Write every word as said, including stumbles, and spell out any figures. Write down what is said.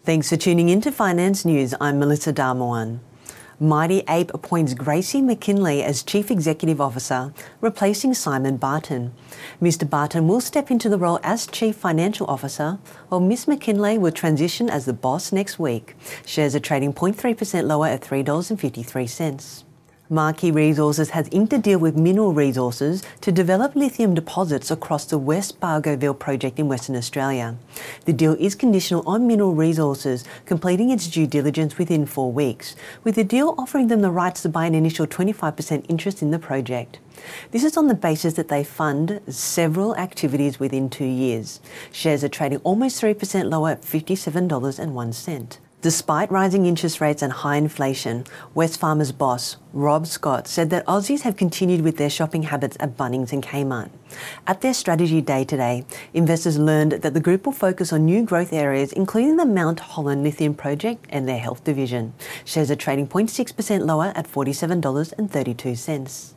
Thanks for tuning in to Finance News. I'm Melissa Darmohan. Mighty Ape appoints Gracie McKinlay as Chief Executive Officer, replacing Simon Barton. Mister Barton will step into the role as Chief Financial Officer, while Miss McKinlay will transition as the boss next week. Shares are trading zero point three percent lower at three dollars fifty-three. Marquee Resources has inked a deal with Mineral Resources to develop lithium deposits across the West Bargoville project in Western Australia. The deal is conditional on Mineral Resources completing its due diligence within four weeks, with the deal offering them the rights to buy an initial twenty-five percent interest in the project. This is on the basis that they fund several activities within two years. Shares are trading almost three percent lower at fifty-seven dollars and one cent. Despite rising interest rates and high inflation, Wesfarmers boss Rob Scott said that Aussies have continued with their shopping habits at Bunnings and Kmart. At their strategy day today, investors learned that the group will focus on new growth areas, including the Mount Holland lithium project and their health division. Shares are trading zero point six percent lower at forty-seven dollars and thirty-two cents.